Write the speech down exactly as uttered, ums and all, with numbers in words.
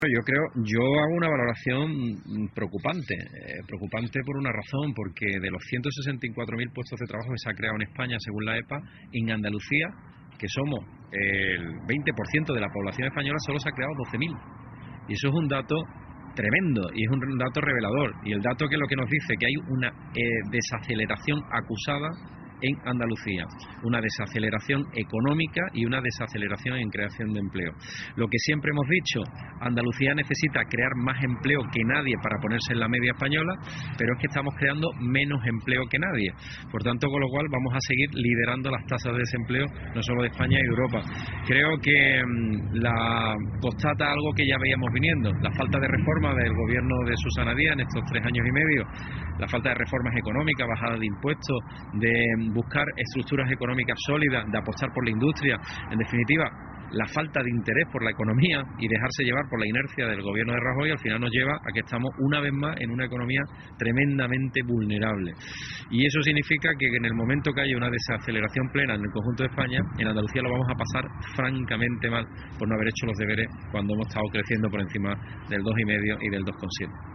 Yo creo, yo hago una valoración preocupante, eh, preocupante por una razón, porque de los ciento sesenta y cuatro mil puestos de trabajo que se ha creado en España, según la E P A, en Andalucía, que somos el veinte por ciento de la población española, solo se ha creado doce mil. Y eso es un dato tremendo y es un dato revelador. Y el dato que lo que nos dice que hay una eh, desaceleración acusada en Andalucía, una desaceleración económica y una desaceleración en creación de empleo. Lo que siempre hemos dicho, Andalucía necesita crear más empleo que nadie para ponerse en la media española, pero es que estamos creando menos empleo que nadie. Por tanto, con lo cual vamos a seguir liderando las tasas de desempleo, no solo de España y de Europa. Creo que mmm, la constata algo que ya veíamos viniendo, la falta de reforma del gobierno de Susana Díaz en estos tres años y medio, la falta de reformas económicas, bajada de impuestos, de buscar estructuras económicas sólidas, de apostar por la industria, en definitiva, la falta de interés por la economía y dejarse llevar por la inercia del gobierno de Rajoy al final nos lleva a que estamos una vez más en una economía tremendamente vulnerable. Y eso significa que en el momento que haya una desaceleración plena en el conjunto de España, en Andalucía lo vamos a pasar francamente mal por no haber hecho los deberes cuando hemos estado creciendo por encima del dos coma cinco y del dos coma siete.